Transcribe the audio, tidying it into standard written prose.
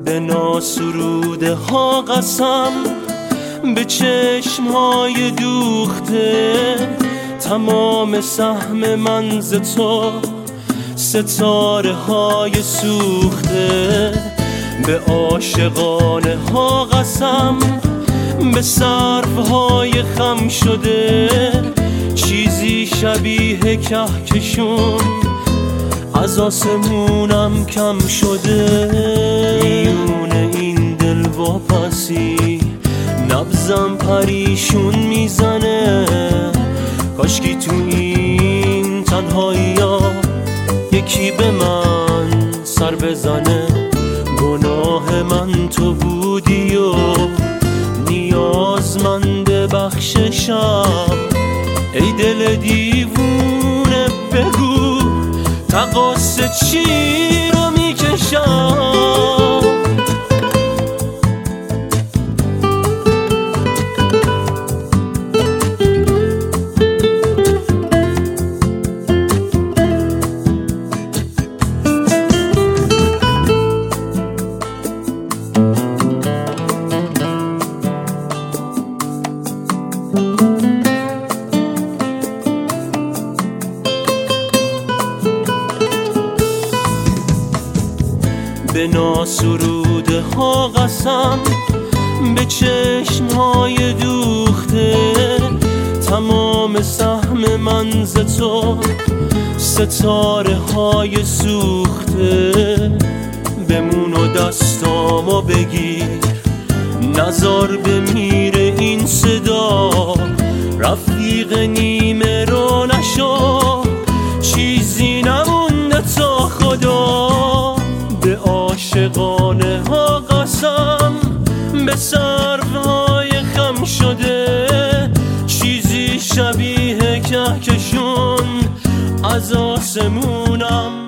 به ناسروده ها قسم، به چشمهای دوخته، تمام سهم من ز تو، ستاره های سوخته. به عاشقانه ها قسم، به سرف های خم شده، چیزی شبیه کهکشون از آسمونم کم شده. میون این دل واپسی نبضم پریشون میزنه، کاشکی تو این تنهایی ها یکی به من سر بزنه. گناه من تو بودی و نیازمند بخششم، ای دل دیوونه بگو تقاص چی رو میکشم. به ناسروده ها قسم، به چشمهای دوخته، تمام سهم من ز تو، ستاره های سوخته. بمون و دستامو بگیر، نزار بمیره این صدا، رفیق نیمه رو نشو، چیزی نمونده تا خدا. به عاشقانه ها قسم، به سرهای خم شده، چیزی شبیه کهکشون از آسمونم